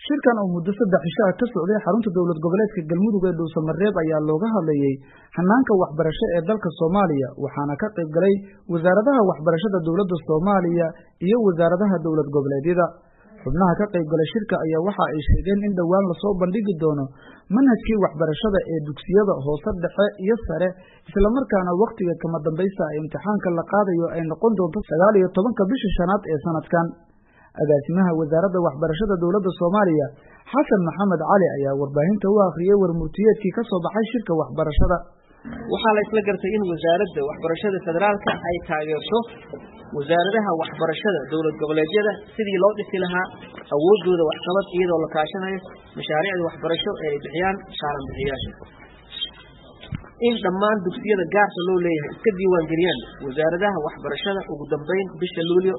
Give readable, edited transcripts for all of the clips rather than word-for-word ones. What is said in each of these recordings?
shirkan oo muddo 3 cisho ka socday xarunta dawlad goboleedka Galmudug ee Dhuusamareeb ayaa looga hadlayay hanaanka waxbarasho ee dalka Soomaaliya waxaana ka qayb galay wasaaradaha waxbarashada dawladda Soomaaliya iyo wasaaradaha dawlad goboleedyada xubnaha ka qayb galay shirka ayaa waxa ay sheegeen in dhawaan la soo bandhigi doono manhajkii waxbarashada ee dugsiyada hoose dhexe iyo sare isla markaana waqtiga kama dambaysta ee imtixaanka la qaadayo ay noqon doonto 19 bisha shanaad ee sanadkan agaasimaha wasaaradda waxbarashada dawladda Soomaaliya Xasan Maxamed Cali ayaa warbaahinta u akhriyay warmurtiyeedkii ka soo baxay shirka waxbarashada waxaa la isla gartay in wasaaradda waxbarashada federaalka ay taageerto wasaaradaha waxbarashada dawlad goboleedyada sidii loo dhisi lahaa awoodooda waxqabad iyadoo la kaashanayo mashaariicda waxbarasho ee ay bixiyaan shaqaalaha bixiyaasha in dhammaan dugsiyada gaarka loo leeyahay iska diiwaan geliyaan wasaaradaha waxbarashada ugu dambeyn bisha Luulyo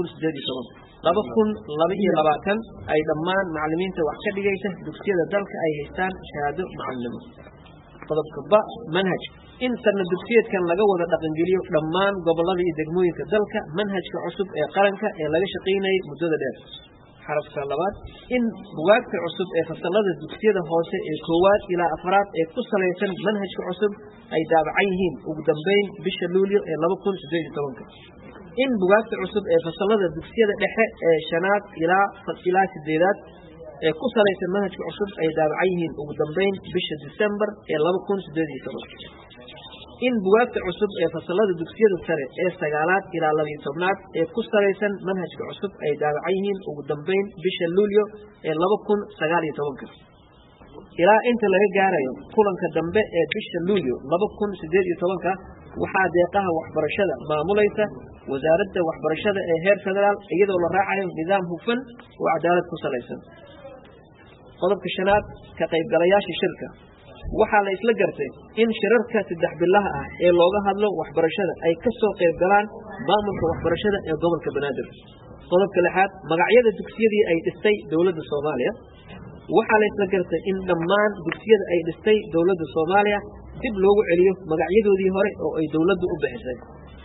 2022 ay dhammaan macallimiinta wax ka dhigaysa dugsiyada dalka ay haystaan shahaado macallinimo qodobka manhaj in sanad dugsiyeedkan laga wada dhaqan geliyo dhammaan gobolada iyo degmooyinka dalka manhajka cusub ee qaranka ee laga shaqeynayay muddada dheer xarafka labaad in buugaagta cusub ee fasalada dugsiyada hoose ee 1 ilaa 4 ee ku saleysan manhajka cusub ay daabacan yihiin ugu dambeyn bisha Luulyo ee 2018 in buugaagta cusub ee fasalada dugsiyada dhexe ee 5 ilaa 8 ee ku saleysan manhajka cusub ay daabacan yihiin ugu dambeyn bisha December ee 2018 in buugaagta cusub ee fasalada dugsiyada sare ee 9 ilaa 12 ee ku saleysan manhajka cusub ay daabacan yihiin ugu dambeyn bisha Luulyo ee 2019 ilaa inta laga gaarayo kulanka dambe ee bisha Luulyo 2018 waxaa deeqaha waxbarashada maamulaysa wasaaradda waxbarashada ee heer federaal iyadoo la raacayo nidaam hufan oo cadaalad ku saleysan qodobka shanaad ka qaybgalayaasha shirka waxaa la isla gartay in shirarka 3 bilaha ah ee looga hadlo waxbarashada ay ka soo qayb galaan maamulka waxbarashada ee gobolka Banaadir qodobka lixaad magacyada dugsiyadii ay dhistay dawladda Soomaaliya waxaa la isla gartay in dhammaan dugsiyada ay dhistay dawladda Soomaaliya dib loogu celiyo magacyadoodii hore oo ay dawladdu u bixisay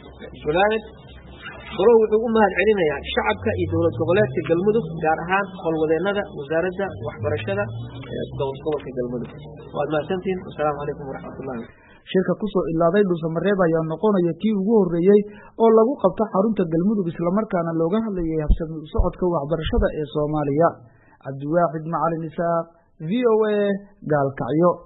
golo wuxuu u mahad celinayaa shacabka iyo dawlad goboleedka Galmudug gaar ahaan howlwadeennada wasaaradda waxbarashada ee gobolka Galmudug waa mahadsantiin assalaamu calaykum waraxmatullaahi shirka ku soo ilaaday Dhuusamareeb ayaa noqonaya kii ugu horeeyay oo lagu qabto xarunta Galmudug isla markaana looga hadlayay habsami u socodka waxbarashada ee Soomaaliya Cabdiwaaxid Macalin Isaaq VOA Gaalkacyo